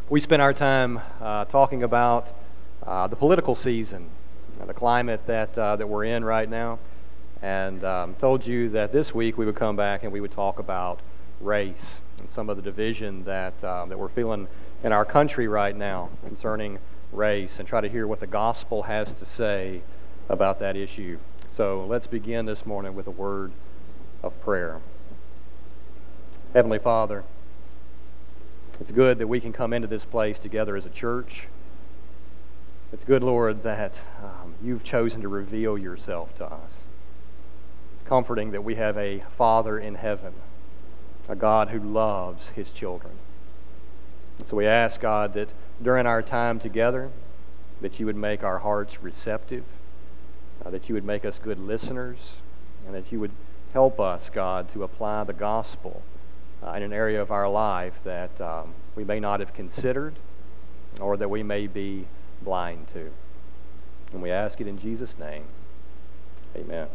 We spent our time talking about the political season, the climate that we're in right now, and told you that this week we would come back and we would talk about race and some of the division that we're feeling in our country right now concerning race, and try to hear what the gospel has to say about that issue. So let's begin this morning with a word of prayer. Heavenly Father, it's good that we can come into this place together as a church. It's good, Lord, that you've chosen to reveal yourself to us. It's comforting that we have a Father in heaven, a God who loves his children. So we ask, God, that during our time together, that you would make our hearts receptive, that you would make us good listeners, and that you would help us, God, to apply the gospel in an area of our life that we may not have considered or that we may be blind to. And we ask it in Jesus' name. Amen.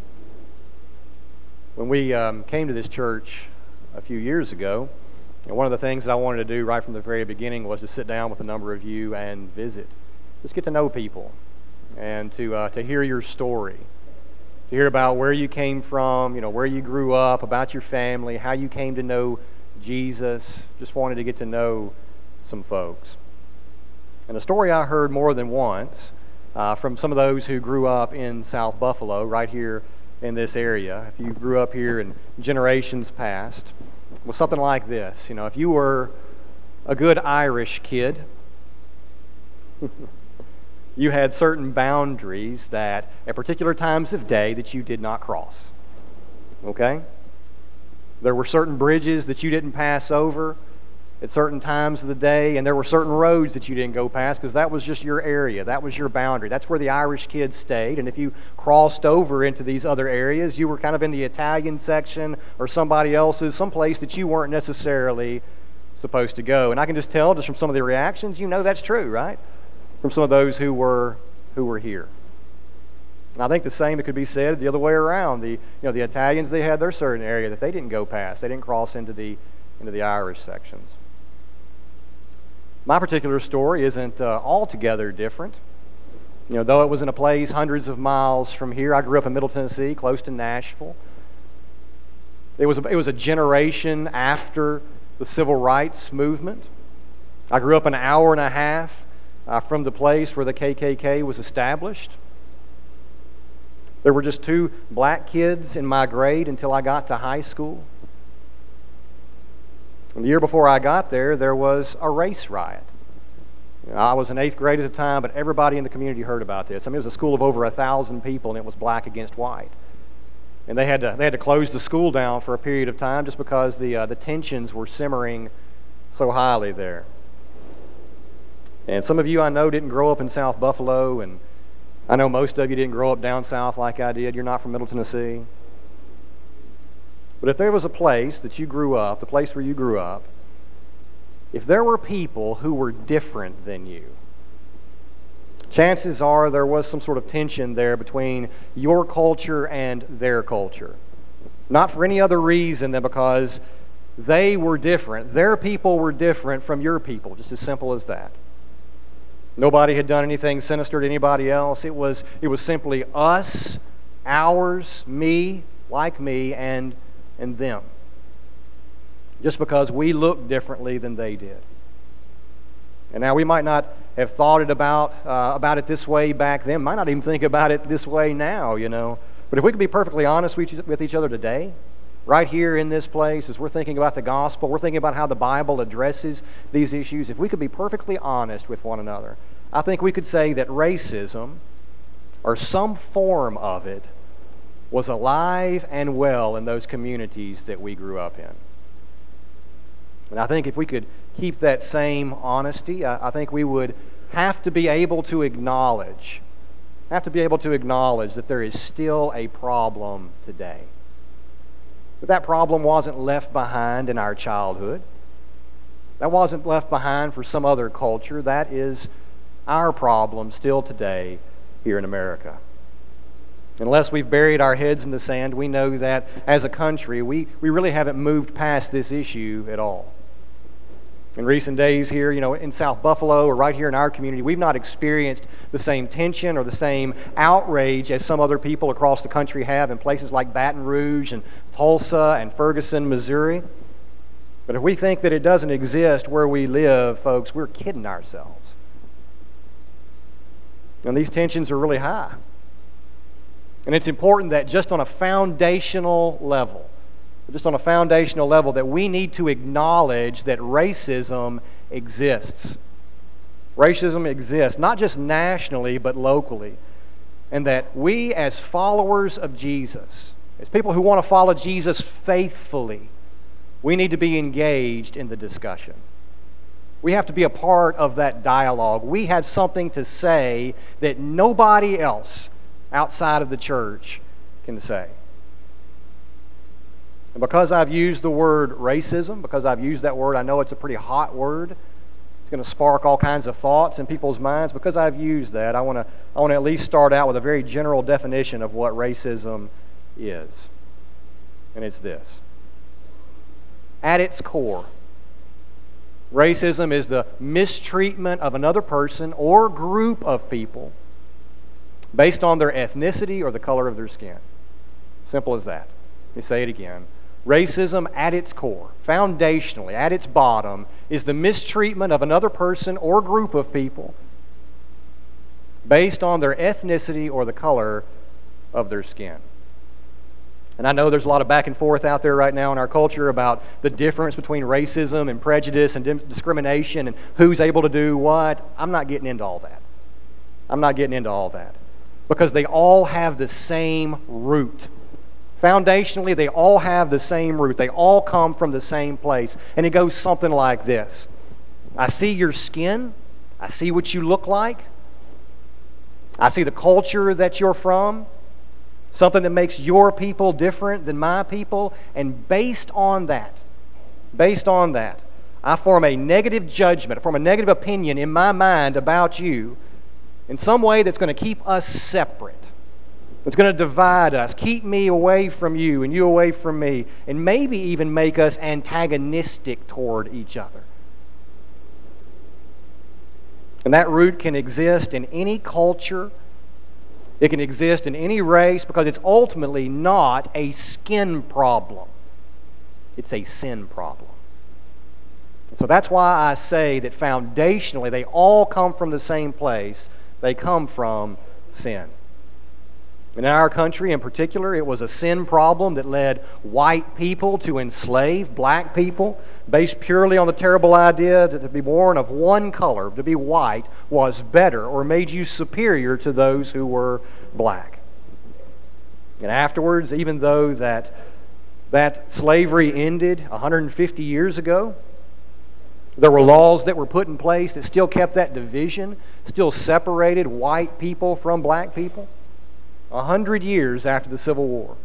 When we came to this church a few years ago, one of the things that I wanted to do right from the very beginning was to sit down with a number of you and visit. Just get to know people and to hear your story. To hear about where you came from, where you grew up, about your family, how you came to know Jesus. Just wanted to get to know some folks. And a story I heard more than once from some of those who grew up in South Buffalo, right here in this area, if you grew up here in generations past, was something like this. If you were a good Irish kid, you had certain boundaries that at particular times of day that you did not cross. Okay? There were certain bridges that you didn't pass over at certain times of the day, and there were certain roads that you didn't go past because that was just your area. That was your boundary. That's where the Irish kids stayed, and if you crossed over into these other areas, you were kind of in the Italian section or somebody else's, someplace that you weren't necessarily supposed to go. And I can just tell just from some of the reactions, that's true, right? From some of those who were here. And I think the same could be said the other way around. The Italians, they had their certain area that they didn't go past. They didn't cross into the Irish sections. My particular story isn't altogether different. Though it was in a place hundreds of miles from here, I grew up in Middle Tennessee, close to Nashville. It was a generation after the Civil Rights Movement. I grew up an hour and a half from the place where the KKK was established. There were just 2 black kids in my grade until I got to high school. And the year before I got there was a race riot. I was in 8th grade at the time, but everybody in the community heard about this. It was a school of over 1,000 people, and it was black against white. And they had to close the school down for a period of time just because the tensions were simmering so highly there. And some of you I know didn't grow up in South Buffalo, and I know most of you didn't grow up down south like I did. You're not from Middle Tennessee. But if there was a place that you grew up, the place where you grew up, if there were people who were different than you, chances are there was some sort of tension there between your culture and their culture. Not for any other reason than because they were different. Their people were different from your people, just as simple as that. Nobody had done anything sinister to anybody else. It was simply us, ours, me, like me, and them. Just because we looked differently than they did. And now we might not have thought about it this way back then. Might not even think about it this way now, But if we could be perfectly honest with each other today, right here in this place, as we're thinking about the gospel, we're thinking about how the Bible addresses these issues. If we could be perfectly honest with one another, I think we could say that racism, or some form of it, was alive and well in those communities that we grew up in. And I think if we could keep that same honesty, I think we would have to be able to acknowledge that there is still a problem today. But that problem wasn't left behind in our childhood. That wasn't left behind for some other culture. That is our problem still today here in America. Unless we've buried our heads in the sand, we know that as a country, we really haven't moved past this issue at all. In recent days here, in South Buffalo or right here in our community, we've not experienced the same tension or the same outrage as some other people across the country have in places like Baton Rouge and Tulsa and Ferguson, Missouri. But if we think that it doesn't exist where we live, folks, we're kidding ourselves. And these tensions are really high. And it's important that just on a foundational level, that we need to acknowledge that racism exists. Racism exists, not just nationally, but locally. And that we, as followers of Jesus, as people who want to follow Jesus faithfully, we need to be engaged in the discussion. We have to be a part of that dialogue. We have something to say that nobody else outside of the church can say. And because I've used the word racism, because I've used that word, I know it's a pretty hot word. It's going to spark all kinds of thoughts in people's minds. Because I've used that, I want to at least start out with a very general definition of what racism is. And it's this. At its core, racism is the mistreatment of another person or group of people based on their ethnicity or the color of their skin. Simple as that. Let me say it again. Racism at its core, foundationally, at its bottom, is the mistreatment of another person or group of people based on their ethnicity or the color of their skin. And I know there's a lot of back and forth out there right now in our culture about the difference between racism and prejudice and discrimination and who's able to do what. I'm not getting into all that. Because they all have the same root. Foundationally, they all have the same root. They all come from the same place. And it goes something like this. I see your skin. I see what you look like. I see the culture that you're from. Something that makes your people different than my people. And based on that, I form a negative judgment, I form a negative opinion in my mind about you in some way that's going to keep us separate. It's going to divide us, keep me away from you and you away from me, and maybe even make us antagonistic toward each other. And that root can exist in any culture. It can exist in any race because it's ultimately not a skin problem. It's a sin problem. So that's why I say that foundationally they all come from the same place. They come from sin. And in our country in particular, it was a sin problem that led white people to enslave black people, based purely on the terrible idea that to be born of one color, to be white, was better or made you superior to those who were black. And afterwards, even though that slavery ended 150 years ago, there were laws that were put in place that still kept that division, still separated white people from black people. 100 years after the Civil War.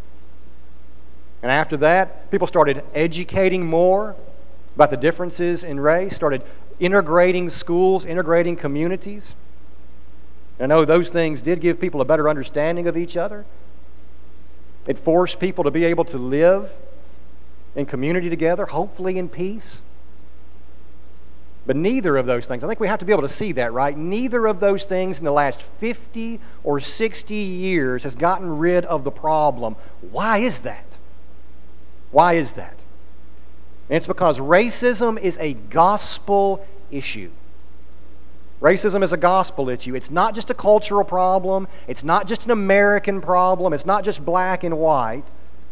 And after that, people started educating more about the differences in race, started integrating schools, integrating communities. And I know those things did give people a better understanding of each other. It forced people to be able to live in community together, hopefully in peace. But neither of those things, I think we have to be able to see that, right? Neither of those things in the last 50 or 60 years has gotten rid of the problem. Why is that? Why is that? And it's because racism is a gospel issue. Racism is a gospel issue. It's not just a cultural problem. It's not just an American problem. It's not just black and white.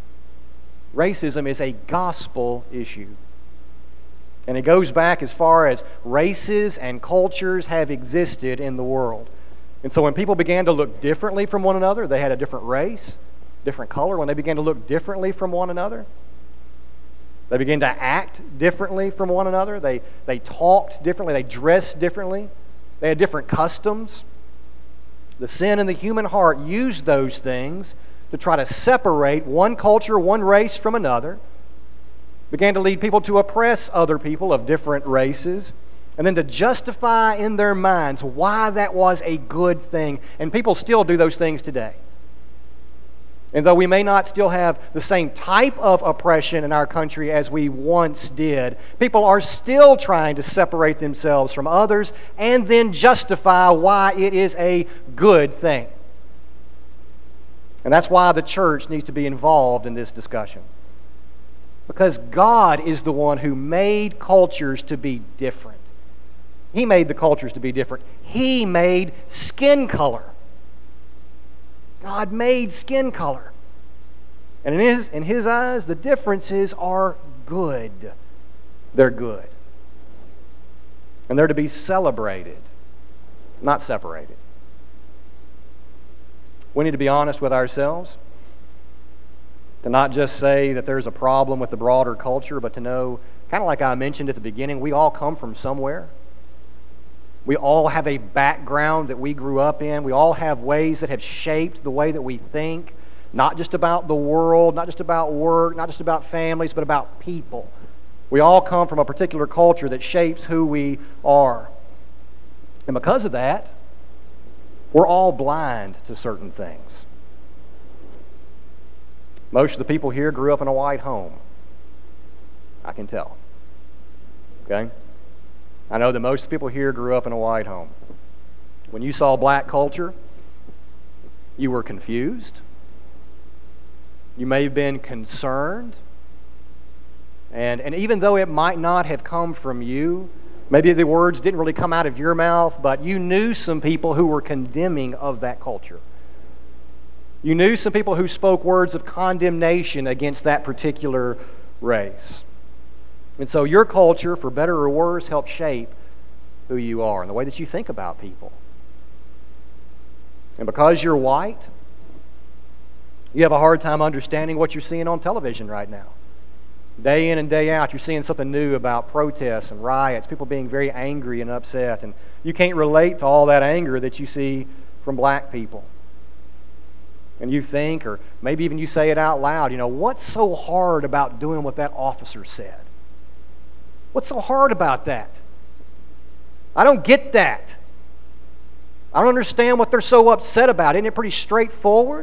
Racism is a gospel issue. And it goes back as far as races and cultures have existed in the world. And so when people began to look differently from one another, they had a different race, different color. When they began to look differently from one another, they began to act differently from one another. They talked differently. They dressed differently. They had different customs. The sin in the human heart used those things to try to separate one culture, one race from another. Began to lead people to oppress other people of different races, and then to justify in their minds why that was a good thing. And people still do those things today. And though we may not still have the same type of oppression in our country as we once did, people are still trying to separate themselves from others and then justify why it is a good thing. And that's why the church needs to be involved in this discussion. Because God is the one who made cultures to be different. He made the cultures to be different. He made skin color. God made skin color. And in His eyes, the differences are good. They're good. And they're to be celebrated, not separated. We need to be honest with ourselves, to not just say that there's a problem with the broader culture, but to know, kind of like I mentioned at the beginning, we all come from somewhere. We all have a background that we grew up in. We all have ways that have shaped the way that we think, not just about the world, not just about work, not just about families, but about people. We all come from a particular culture that shapes who we are. And because of that, we're all blind to certain things. Most of the people here grew up in a white home. I can tell. Okay? I know that most people here grew up in a white home. When you saw black culture, you were confused. You may have been concerned. And even though it might not have come from you, maybe the words didn't really come out of your mouth, but you knew some people who were condemning of that culture. You knew some people who spoke words of condemnation against that particular race. And so your culture, for better or worse, helped shape who you are and the way that you think about people. And because you're white, you have a hard time understanding what you're seeing on television right now. Day in and day out, you're seeing something new about protests and riots, people being very angry and upset, and you can't relate to all that anger that you see from black people. And you think, or maybe even you say it out loud, what's so hard about doing what that officer said? What's so hard about that? I don't get that. I don't understand what they're so upset about. Isn't it pretty straightforward?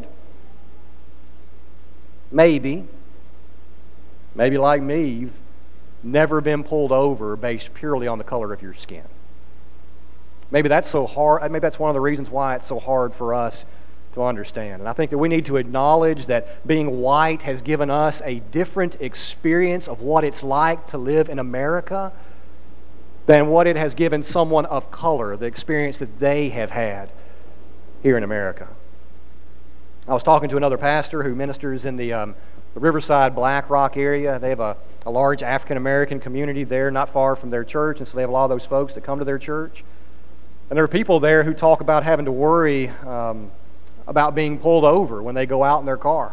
Maybe like me, you've never been pulled over based purely on the color of your skin. Maybe that's so hard. Maybe that's one of the reasons why it's so hard for us to understand. And I think that we need to acknowledge that being white has given us a different experience of what it's like to live in America than what it has given someone of color, the experience that they have had here in America. I was talking to another pastor who ministers in the Riverside Black Rock area. They have a large African-American community there not far from their church, and so they have a lot of those folks that come to their church. And there are people there who talk about having to worry about being pulled over when they go out in their car.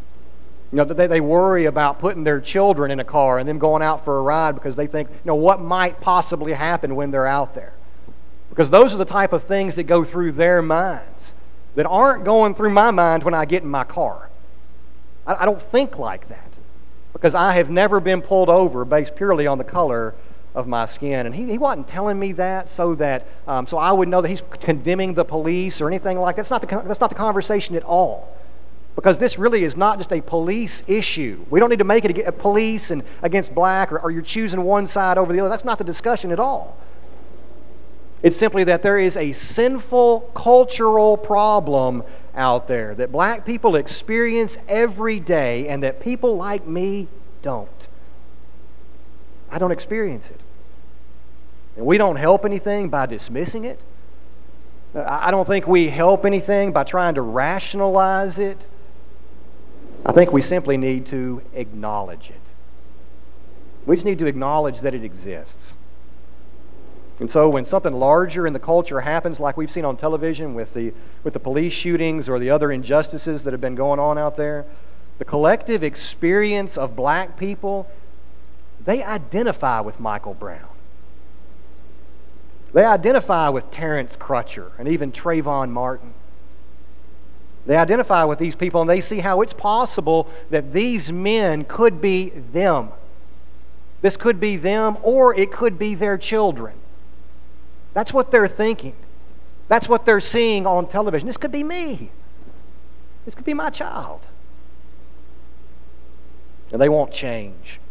They worry about putting their children in a car and them going out for a ride because they think, what might possibly happen when they're out there. Because those are the type of things that go through their minds that aren't going through my mind when I get in my car. I don't think like that because I have never been pulled over based purely on the color of my skin. And he wasn't telling me that so I would know that he's condemning the police or anything like that. That's not the conversation at all. Because this really is not just a police issue. We don't need to make it a police and against black or you're choosing one side over the other. That's not the discussion at all. It's simply that there is a sinful cultural problem out there that black people experience every day and that people like me don't. I don't experience it. And we don't help anything by dismissing it. I don't think we help anything by trying to rationalize it. I think we simply need to acknowledge it. We just need to acknowledge that it exists. And so when something larger in the culture happens, like we've seen on television with the police shootings or the other injustices that have been going on out there, the collective experience of black people, they identify with Michael Brown. They identify with Terrence Crutcher and even Trayvon Martin. They identify with these people and they see how it's possible that these men could be them. This could be them or it could be their children. That's what they're thinking. That's what they're seeing on television. This could be me. This could be my child. And they won't change.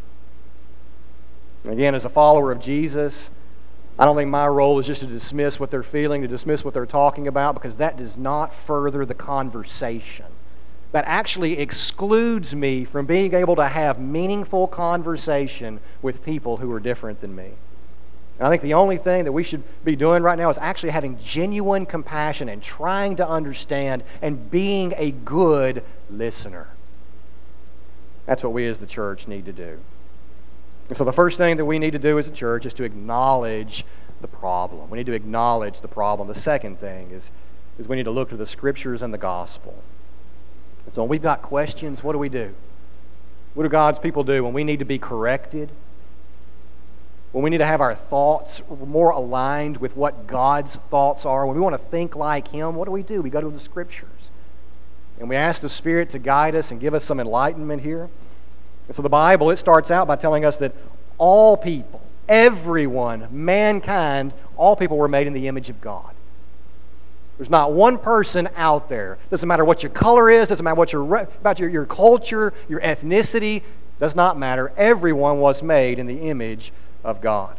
Again, as a follower of Jesus, I don't think my role is just to dismiss what they're feeling, to dismiss what they're talking about, because that does not further the conversation. That actually excludes me from being able to have meaningful conversation with people who are different than me. And I think the only thing that we should be doing right now is actually having genuine compassion and trying to understand and being a good listener. That's what we as the church need to do. And so the first thing that we need to do as a church is to acknowledge the problem. We need to acknowledge the problem. The second thing is we need to look to the Scriptures and the gospel. And so when we've got questions, what do? What do God's people do when we need to be corrected? When we need to have our thoughts more aligned with what God's thoughts are? When we want to think like Him, what do? We go to the Scriptures. And we ask the Spirit to guide us and give us some enlightenment here. And so the Bible, it starts out by telling us that all people, everyone, mankind, all people were made in the image of God. There's not one person out there. Doesn't matter what your color is, doesn't matter what about your culture, your ethnicity, does not matter. Everyone was made in the image of God.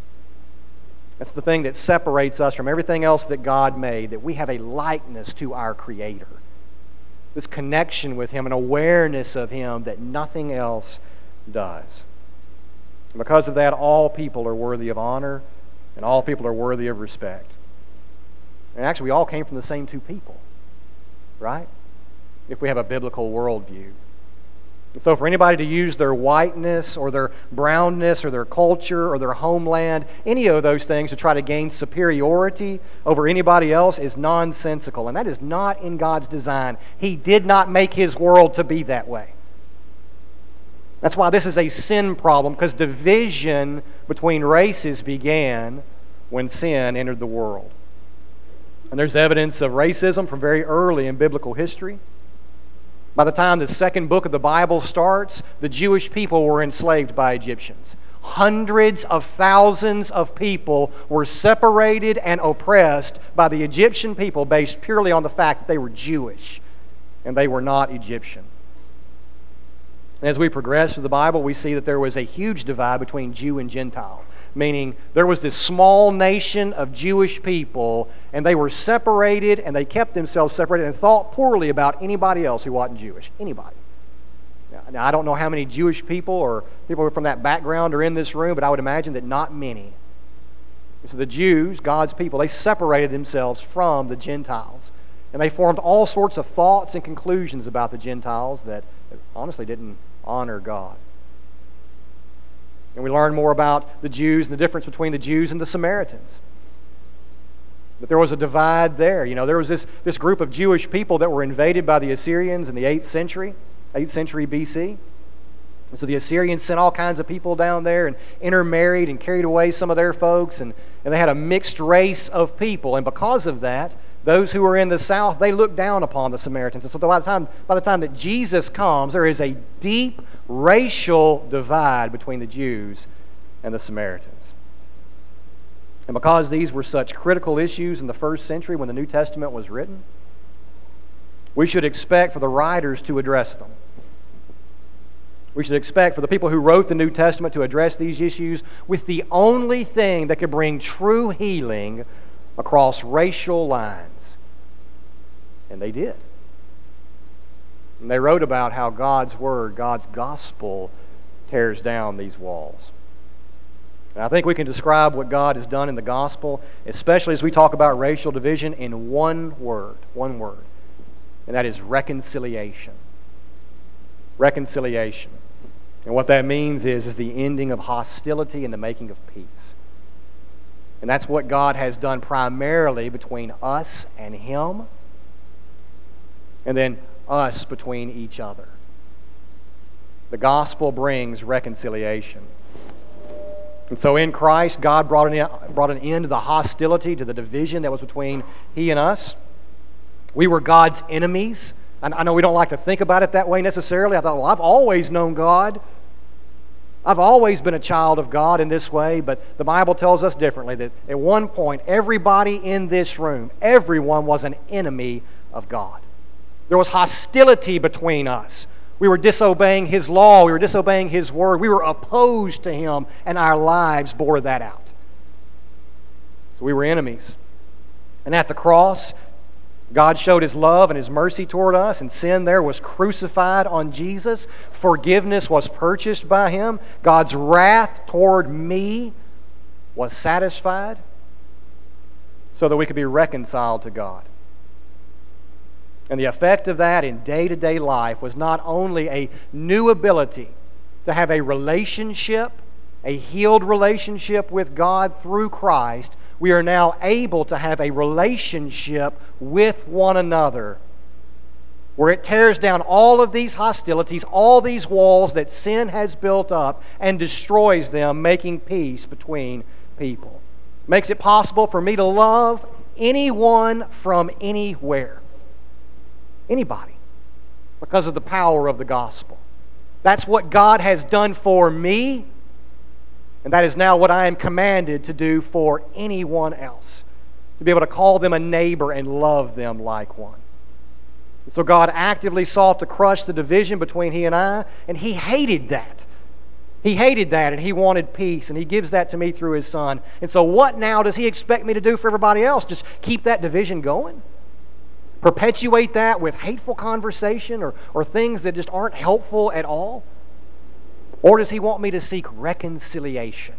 That's the thing that separates us from everything else that God made, that we have a likeness to our Creator. This connection with Him, an awareness of Him that nothing else does. And because of that, all people are worthy of honor, and all people are worthy of respect. And actually, we all came from the same two people, right? If we have a biblical worldview. And so for anybody to use their whiteness or their brownness or their culture or their homeland, any of those things to try to gain superiority over anybody else is nonsensical. And that is not in God's design. He did not make His world to be that way. That's why this is a sin problem, because division between races began when sin entered the world. And there's evidence of racism from very early in biblical history. By the time the second book of the Bible starts, the Jewish people were enslaved by Egyptians. Hundreds of thousands of people were separated and oppressed by the Egyptian people based purely on the fact that they were Jewish and they were not Egyptian. And as we progress through the Bible, we see that there was a huge divide between Jew and Gentile. Meaning there was this small nation of Jewish people, and they were separated, and they kept themselves separated and thought poorly about anybody else who wasn't Jewish. Anybody. Now, I don't know how many Jewish people or people from that background are in this room, but I would imagine that not many. So the Jews, God's people, they separated themselves from the Gentiles. And they formed all sorts of thoughts and conclusions about the Gentiles that honestly didn't honor God. And we learn more about the Jews and the difference between the Jews and the Samaritans. But there was a divide there. You know, there was this group of Jewish people that were invaded by the Assyrians in the 8th century BC. And so the Assyrians sent all kinds of people down there and intermarried and carried away some of their folks. And they had a mixed race of people. And because of that, those who were in the south, they looked down upon the Samaritans. And so by the time that Jesus comes, there is a deep racial divide between the Jews and the Samaritans. And because these were such critical issues in the first century when the New Testament was written, we should expect for the writers to address them. We should expect for the people who wrote the New Testament to address these issues with the only thing that could bring true healing across racial lines. And they did. And they wrote about how God's Word, God's gospel, tears down these walls. And I think we can describe what God has done in the gospel, especially as we talk about racial division, in one word. And that is reconciliation. Reconciliation. And what that means is the ending of hostility and the making of peace. And that's what God has done primarily between us and Him, and then us between each other. The gospel brings reconciliation. And so in Christ, God brought an end to the hostility, to the division that was between He and us. We were God's enemies. I know we don't like to think about it that way necessarily. I thought, well, I've always known God. I've always been a child of God in this way, but the Bible tells us differently, that at one point, everybody in this room, everyone was an enemy of God. There was hostility between us. We were disobeying His law. We were disobeying His word. We were opposed to Him, and our lives bore that out. So we were enemies. And at the cross, God showed His love and His mercy toward us, and sin there was crucified on Jesus. Forgiveness was purchased by Him. God's wrath toward me was satisfied so that we could be reconciled to God. And the effect of that in day-to-day life was not only a new ability to have a relationship, a healed relationship with God through Christ, we are now able to have a relationship with one another where it tears down all of these hostilities, all these walls that sin has built up, and destroys them, making peace between people. Makes it possible for me to love anyone from anywhere. Anybody. Because of the power of the gospel. That's what God has done for me, and that is now what I am commanded to do for anyone else. To be able to call them a neighbor and love them like one. So God actively sought to crush the division between He and I, and He hated that. He hated that, and He wanted peace, and He gives that to me through His Son. And so what now does He expect me to do for everybody else? Just keep that division going? Perpetuate that with hateful conversation or things that just aren't helpful at all? Or does He want me to seek reconciliation?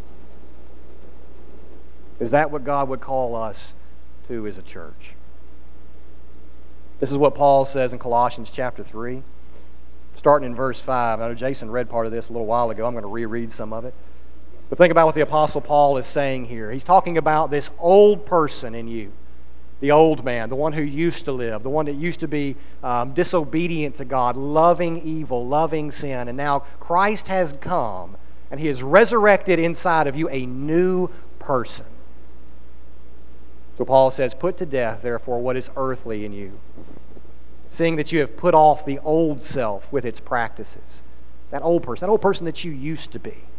Is that what God would call us to as a church? This is what Paul says in Colossians chapter 3, starting in verse 5. I know Jason read part of this a little while ago. I'm going to reread some of it. But think about what the Apostle Paul is saying here. He's talking about this old person in you. The old man, the one who used to live, the one that used to be disobedient to God, loving evil, loving sin. And now Christ has come, and He has resurrected inside of you a new person. So Paul says, put to death, therefore, what is earthly in you, seeing that you have put off the old self with its practices. That old person that you used to be.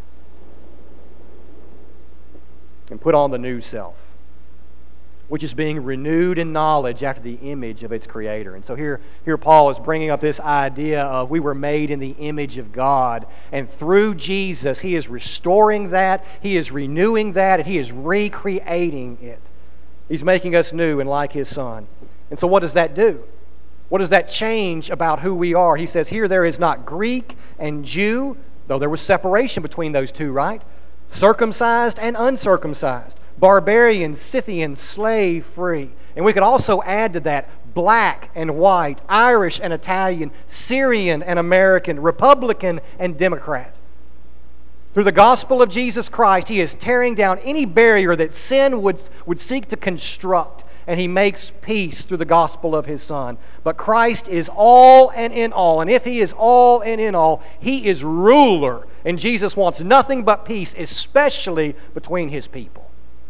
And put on the new self, which is being renewed in knowledge after the image of its Creator. And so here Paul is bringing up this idea of we were made in the image of God, and through Jesus He is restoring that, He is renewing that, and He is recreating it. He's making us new and like His Son. And so what does that do? What does that change about who we are? He says here there is not Greek and Jew, though there was separation between those two, right? Circumcised and uncircumcised. Barbarian, Scythian, slave free. And we could also add to that black and white, Irish and Italian, Syrian and American, Republican and Democrat. Through the gospel of Jesus Christ, He is tearing down any barrier that sin would seek to construct, and He makes peace through the gospel of His Son. But Christ is all and in all, and if He is all and in all, He is ruler, and Jesus wants nothing but peace, especially between His people.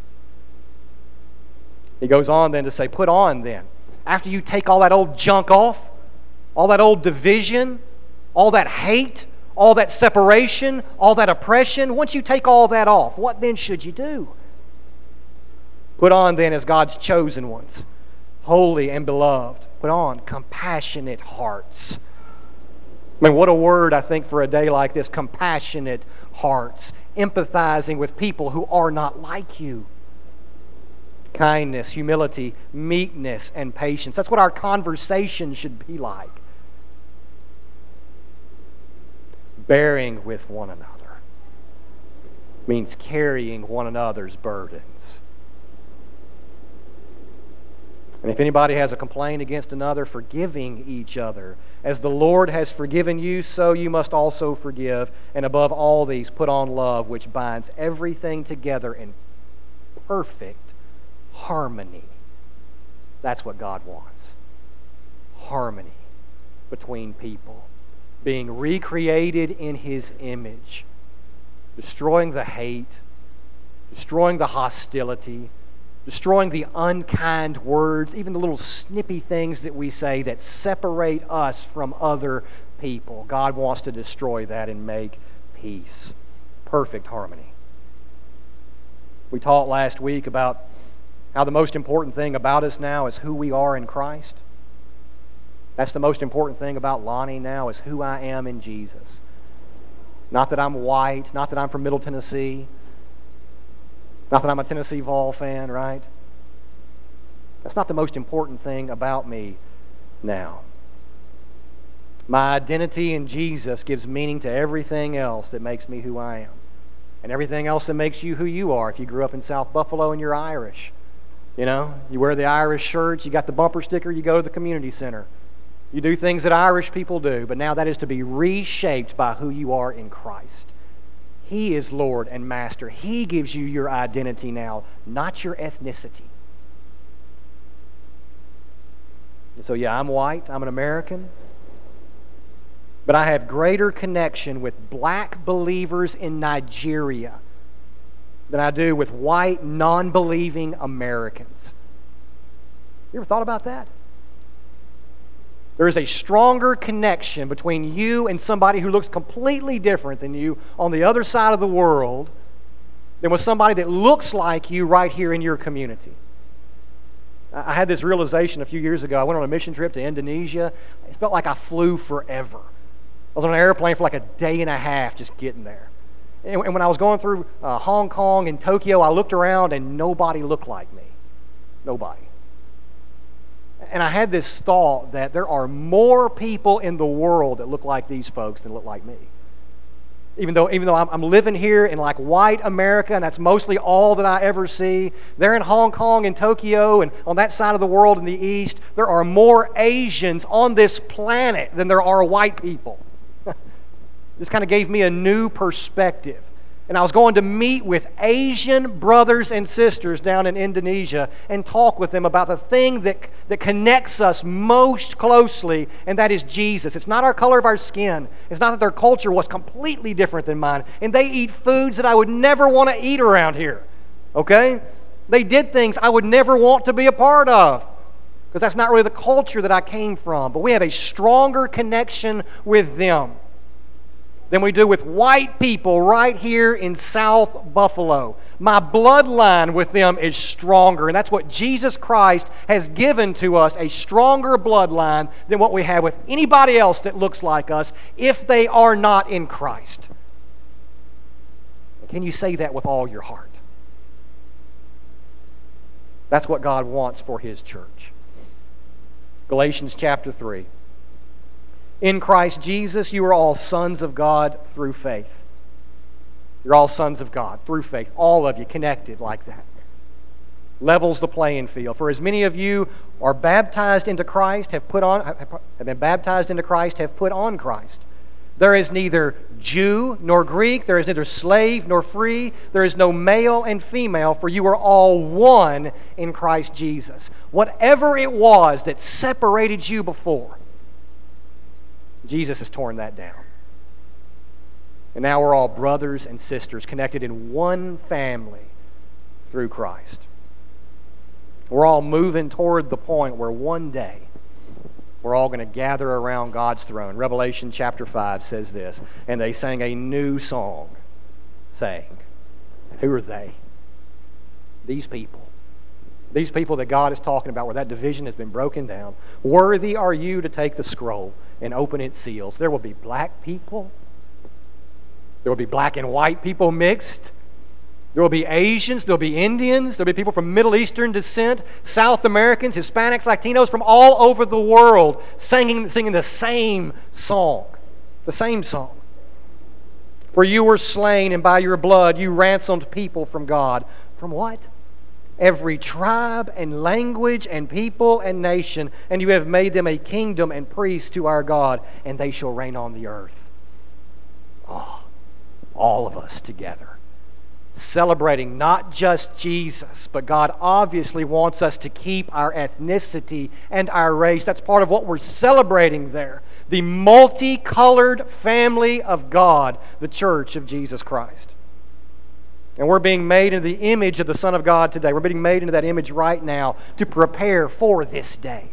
He goes on then to say, put on then. After you take all that old junk off, all that old division, all that hate, all that separation, all that oppression, once you take all that off, what then should you do? Put on then as God's chosen ones, holy and beloved. Put on compassionate hearts. I mean, what a word, I think, for a day like this, compassionate hearts, empathizing with people who are not like you. Kindness, humility, meekness, and patience. That's what our conversation should be like. Bearing with one another means carrying one another's burdens. And if anybody has a complaint against another, forgiving each other. As the Lord has forgiven you, so you must also forgive. And above all these, put on love, which binds everything together in perfect harmony. That's what God wants. Harmony between people. Being recreated in His image. Destroying the hate. Destroying the hostility. Destroying the unkind words. Even the little snippy things that we say that separate us from other people. God wants to destroy that and make peace. Perfect harmony. We talked last week about how the most important thing about us now is who we are in Christ. That's the most important thing about Lonnie now, is who I am in Jesus. Not that I'm white, not that I'm from Middle Tennessee, not that I'm a Tennessee Vol fan, right? That's not the most important thing about me now. My identity in Jesus gives meaning to everything else that makes me who I am. And everything else that makes you who you are. If you grew up in South Buffalo and you're Irish, you know, you wear the Irish shirts, you got the bumper sticker, you go to the community center. You do things that Irish people do, but now that is to be reshaped by who you are in Christ. He is Lord and Master. He gives you your identity now, not your ethnicity. So yeah, I'm white, I'm an American, but I have greater connection with black believers in Nigeria than I do with white, non-believing Americans. You ever thought about that? There is a stronger connection between you and somebody who looks completely different than you on the other side of the world than with somebody that looks like you right here in your community. I had this realization a few years ago. I went on a mission trip to Indonesia. It felt like I flew forever. I was on an airplane for like a day and a half just getting there. And when I was going through Hong Kong and Tokyo, I looked around and nobody looked like me. Nobody. And I had this thought that there are more people in the world that look like these folks than look like me. Even though I'm living here in like white America, and that's mostly all that I ever see, there in Hong Kong and Tokyo and on that side of the world in the East, there are more Asians on this planet than there are white people. This kind of gave me a new perspective. And I was going to meet with Asian brothers and sisters down in Indonesia and talk with them about the thing that connects us most closely, and that is Jesus. It's not our color of our skin. It's not that their culture was completely different than mine. And they eat foods that I would never want to eat around here. Okay? They did things I would never want to be a part of, because that's not really the culture that I came from. But we have a stronger connection with them than we do with white people right here in South Buffalo. My bloodline with them is stronger, and that's what Jesus Christ has given to us, a stronger bloodline than what we have with anybody else that looks like us if they are not in Christ. Can you say that with all your heart? That's what God wants for His church. Galatians chapter 3. In Christ Jesus, you are all sons of God through faith. You're all sons of God through faith. All of you connected like that. Levels the playing field. For as many of you are baptized into Christ, have been baptized into Christ, have put on Christ. There is neither Jew nor Greek. There is neither slave nor free. There is no male and female, for you are all one in Christ Jesus. Whatever it was that separated you before, Jesus has torn that down. And now we're all brothers and sisters connected in one family through Christ. We're all moving toward the point where one day we're all going to gather around God's throne. Revelation chapter 5 says this, and they sang a new song, saying, who are they? These people. These people that God is talking about, where that division has been broken down. Worthy are you to take the scroll and open its seals. There will be black people. There will be black and white people mixed. There will be Asians. There will be Indians. There will be people from Middle Eastern descent, South Americans, Hispanics, Latinos, from all over the world singing the same song. The same song. For you were slain, and by your blood you ransomed people from God. From what? Every tribe and language and people and nation, and you have made them a kingdom and priests to our God, and they shall reign on the earth. Oh, all of us together, celebrating not just Jesus, but God obviously wants us to keep our ethnicity and our race. That's part of what we're celebrating there. The multicolored family of God, the church of Jesus Christ. And we're being made into the image of the Son of God today. We're being made into that image right now to prepare for this day.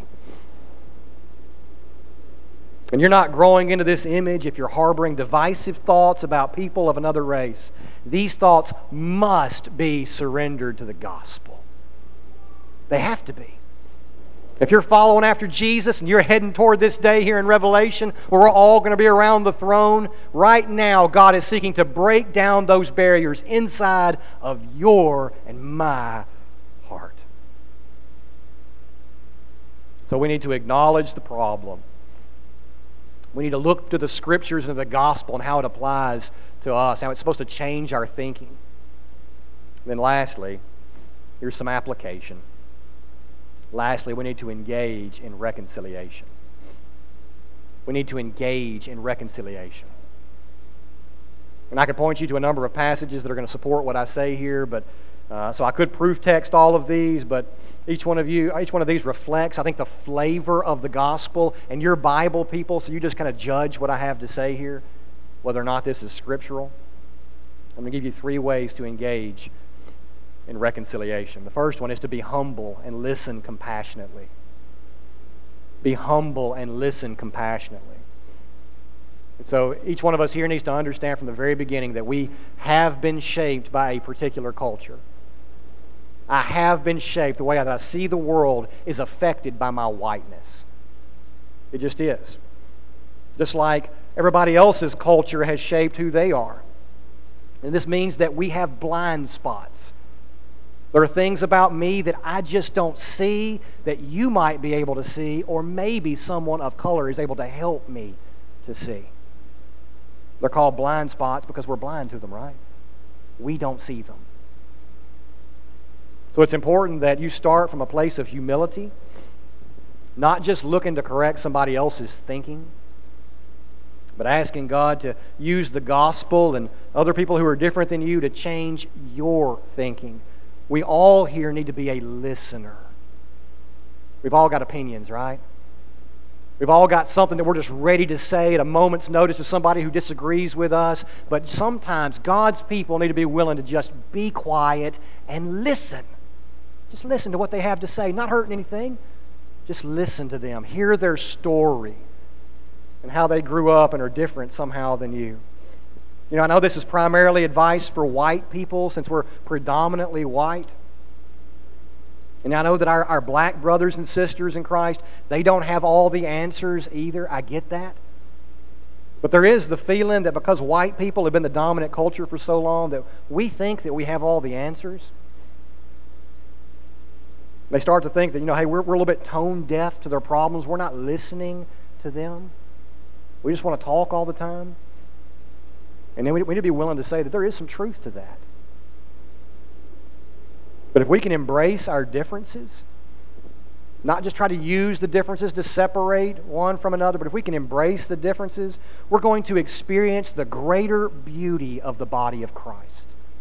And you're not growing into this image if you're harboring divisive thoughts about people of another race. These thoughts must be surrendered to the gospel. They have to be. If you're following after Jesus and you're heading toward this day here in Revelation where we're all going to be around the throne, right now God is seeking to break down those barriers inside of your and my heart. So we need to acknowledge the problem. We need to look to the Scriptures and the gospel and how it applies to us, how it's supposed to change our thinking. And then lastly, here's some application. Lastly, we need to engage in reconciliation. We need to engage in reconciliation. And I could point you to a number of passages that are going to support what I say here, but so I could proof text all of these, but each one of these reflects, I think, the flavor of the gospel and your Bible, people, so you just kind of judge what I have to say here, whether or not this is scriptural. I'm going to give you 3 ways to engage in reconciliation. The first one is to be humble and listen compassionately. Be humble and listen compassionately. And so each one of us here needs to understand from the very beginning that we have been shaped by a particular culture. I have been shaped. The way that I see the world is affected by my whiteness. It just is. Just like everybody else's culture has shaped who they are. And this means that we have blind spots. There are things about me that I just don't see that you might be able to see, or maybe someone of color is able to help me to see. They're called blind spots because we're blind to them, right? We don't see them. So it's important that you start from a place of humility, not just looking to correct somebody else's thinking, but asking God to use the gospel and other people who are different than you to change your thinking. We all here need to be a listener. We've all got opinions, right? We've all got something that we're just ready to say at a moment's notice to somebody who disagrees with us. But sometimes God's people need to be willing to just be quiet and listen. Just listen to what they have to say. Not hurting anything. Just listen to them. Hear their story and how they grew up and are different somehow than you. You know, I know this is primarily advice for white people since we're predominantly white. And I know that our black brothers and sisters in Christ, they don't have all the answers either. I get that. But there is the feeling that because white people have been the dominant culture for so long that we think that we have all the answers. They start to think that, hey, we're a little bit tone deaf to their problems. We're not listening to them. We just want to talk all the time. And then we need to be willing to say that there is some truth to that. But if we can embrace our differences, not just try to use the differences to separate one from another, but if we can embrace the differences, we're going to experience the greater beauty of the body of Christ.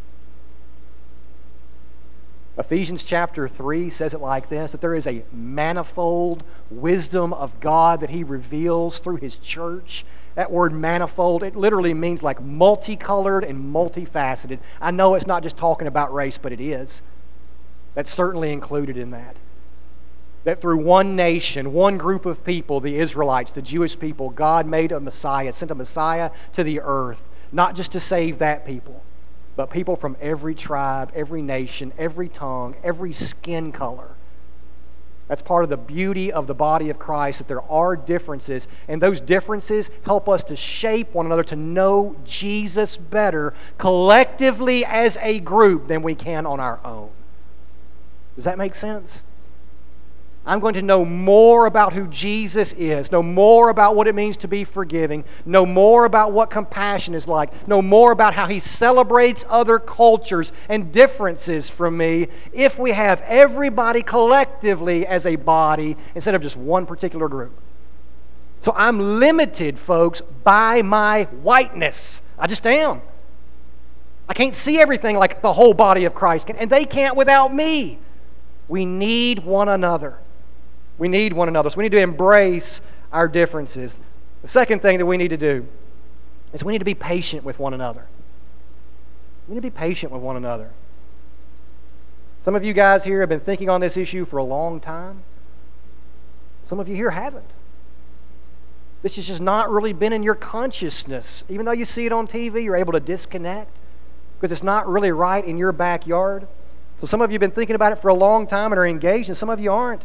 Ephesians chapter 3 says it like this, that there is a manifold wisdom of God that He reveals through His church. That word manifold, it literally means like multicolored and multifaceted. I know it's not just talking about race, but it is. That's certainly included in that. That through one nation, one group of people, the Israelites, the Jewish people, God made a Messiah, sent a Messiah to the earth, not just to save that people, but people from every tribe, every nation, every tongue, every skin color. That's part of the beauty of the body of Christ, that there are differences, and those differences help us to shape one another, to know Jesus better collectively as a group than we can on our own. Does that make sense? I'm going to know more about who Jesus is, know more about what it means to be forgiving, know more about what compassion is like, know more about how He celebrates other cultures and differences from me if we have everybody collectively as a body instead of just one particular group. So I'm limited, folks, by my whiteness. I just am. I can't see everything like the whole body of Christ can, and they can't without me. We need one another. We need one another. So we need to embrace our differences. The second thing that we need to do is we need to be patient with one another. We need to be patient with one another. Some of you guys here have been thinking on this issue for a long time. Some of you here haven't. This has just not really been in your consciousness. Even though you see it on TV, you're able to disconnect because it's not really right in your backyard. So some of you have been thinking about it for a long time and are engaged, and some of you aren't.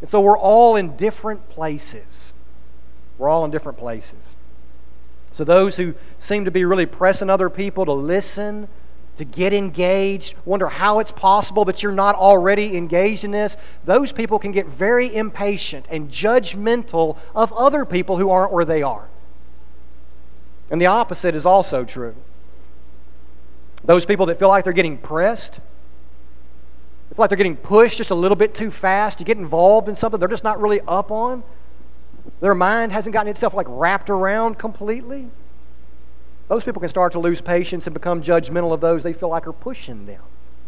And so we're all in different places. We're all in different places. So those who seem to be really pressing other people to listen, to get engaged, wonder how it's possible that you're not already engaged in this, those people can get very impatient and judgmental of other people who aren't where they are. And the opposite is also true. Those people that feel like they're getting pressed, they feel like they're getting pushed just a little bit too fast to get involved in something they're just not really up on. Their mind hasn't gotten itself wrapped around completely. Those people can start to lose patience and become judgmental of those they feel like are pushing them.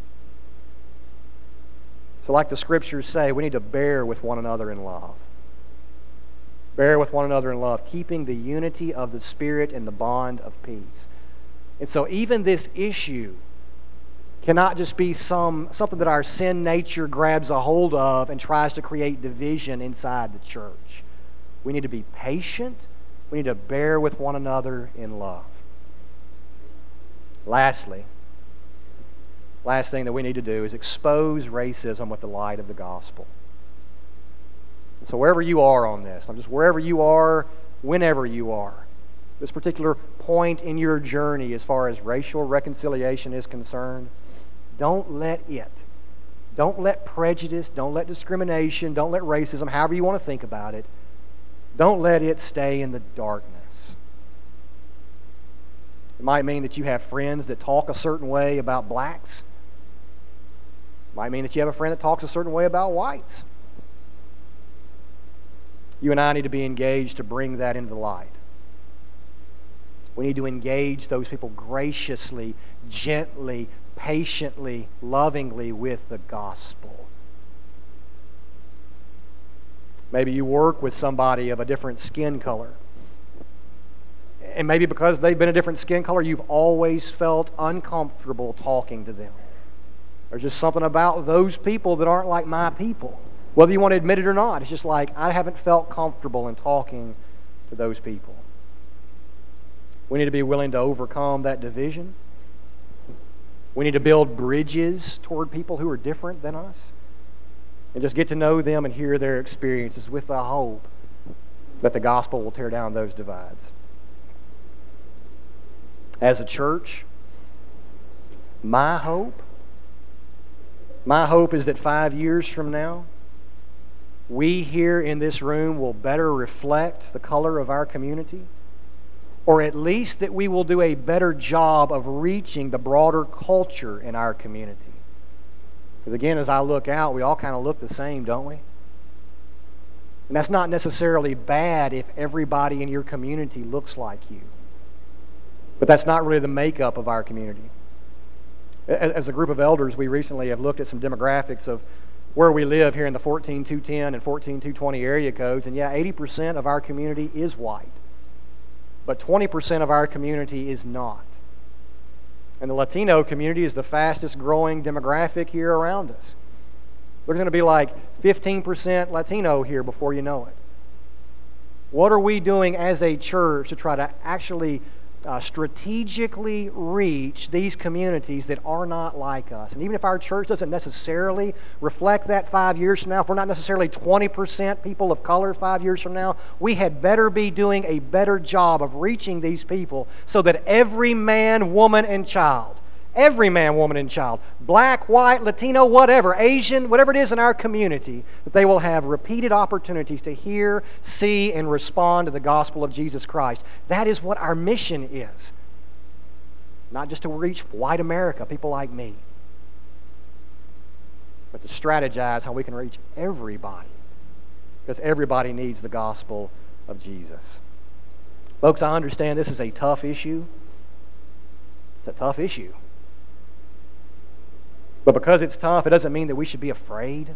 So like the Scriptures say, we need to bear with one another in love. Bear with one another in love, keeping the unity of the Spirit and the bond of peace. And so even this issue cannot just be something that our sin nature grabs a hold of and tries to create division inside the church. We need to be patient. We need to bear with one another in love. Lastly, last thing that we need to do is expose racism with the light of the gospel. So wherever you are on this, just wherever you are, whenever you are, this particular point in your journey as far as racial reconciliation is concerned, don't let prejudice, don't let discrimination, don't let racism, however you want to think about it, don't let it stay in the darkness. It might mean that you have friends that talk a certain way about blacks. It might mean that you have a friend that talks a certain way about whites. You and I need to be engaged to bring that into the light. We need to engage those people graciously, gently, patiently, lovingly with the gospel. Maybe you work with somebody of a different skin color. And maybe because they've been a different skin color, you've always felt uncomfortable talking to them. There's just something about those people that aren't like my people. Whether you want to admit it or not, it's just like I haven't felt comfortable in talking to those people. We need to be willing to overcome that division. We need to build bridges toward people who are different than us and just get to know them and hear their experiences with the hope that the gospel will tear down those divides. As a church, my hope is that 5 years from now, we here in this room will better reflect the color of our community, or at least that we will do a better job of reaching the broader culture in our community. Because again, as I look out, we all kind of look the same, don't we? And that's not necessarily bad if everybody in your community looks like you. But that's not really the makeup of our community. As a group of elders, we recently have looked at some demographics of where we live here in the 14210 and 14220 area codes, and 80% of our community is white. But 20% of our community is not. And the Latino community is the fastest growing demographic here around us. There's going to be like 15% Latino here before you know it. What are we doing as a church to try to actually strategically reach these communities that are not like us? And even if our church doesn't necessarily reflect that 5 years from now, if we're not necessarily 20% people of color 5 years from now, we had better be doing a better job of reaching these people so that every man, woman, and child, black, white, Latino, whatever, Asian, whatever it is in our community, that they will have repeated opportunities to hear, see, and respond to the gospel of Jesus Christ. That is what our mission is. Not just to reach white America, people like me, but to strategize how we can reach everybody, because everybody needs the gospel of Jesus. Folks, I understand this is a tough issue. It's a tough issue. But because it's tough, it doesn't mean that we should be afraid.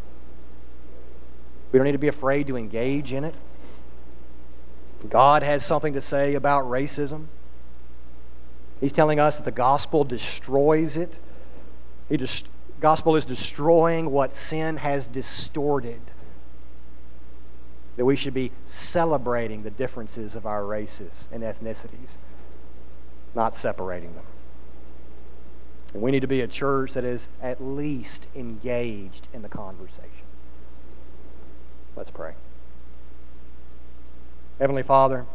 We don't need to be afraid to engage in it. God has something to say about racism. He's telling us that the gospel destroys it. The gospel is destroying what sin has distorted. That we should be celebrating the differences of our races and ethnicities, not separating them. And we need to be a church that is at least engaged in the conversation. Let's pray. Heavenly Father,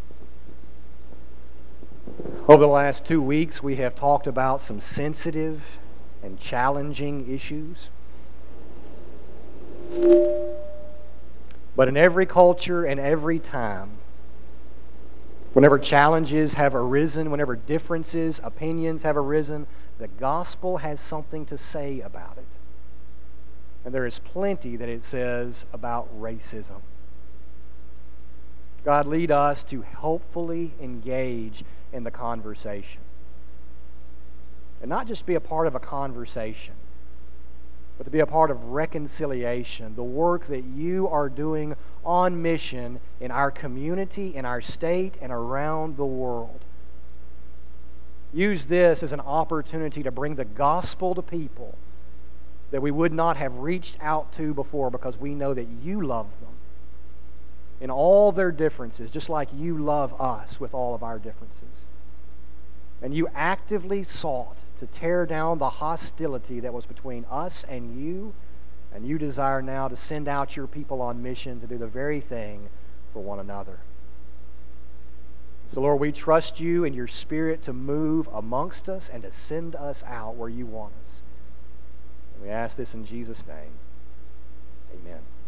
over the last 2 weeks we have talked about some sensitive and challenging issues. But in every culture and every time, whenever challenges have arisen, whenever differences, opinions have arisen, the gospel has something to say about it. And there is plenty that it says about racism. God, lead us to helpfully engage in the conversation. And not just be a part of a conversation, but to be a part of reconciliation, the work that you are doing on mission in our community, in our state, and around the world. Use this as an opportunity to bring the gospel to people that we would not have reached out to before, because we know that you love them in all their differences, just like you love us with all of our differences. And you actively sought to tear down the hostility that was between us and you desire now to send out your people on mission to do the very thing for one another. So Lord, we trust you and your Spirit to move amongst us and to send us out where you want us. And we ask this in Jesus' name. Amen.